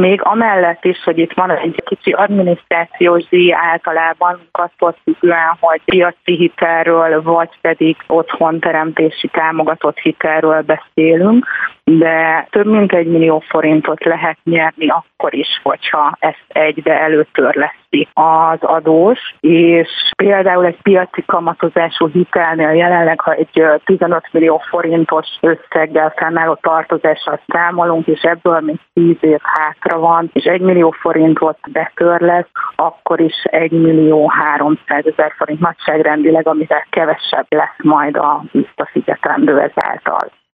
Még amellett is, hogy itt van egy kicsi adminisztrációs díj általában, attól függően, hogy piaci hitelről, vagy pedig otthonteremtési támogatott hitelről beszélünk, de több mint 1 millió forintot lehet nyerni akkor is, hogyha ezt egybe előtörleszti az adós, és például egy piaci kamatozású hitelnél jelenleg, ha egy 15 millió forintos összeggel fennálló tartozással számolunk, és ebből még 10 év hátra van, és 1 millió forintot betörlesz, akkor is 1.300.000 forint nagyságrendileg, amivel kevesebb lesz majd a visszafizetendő ezáltal.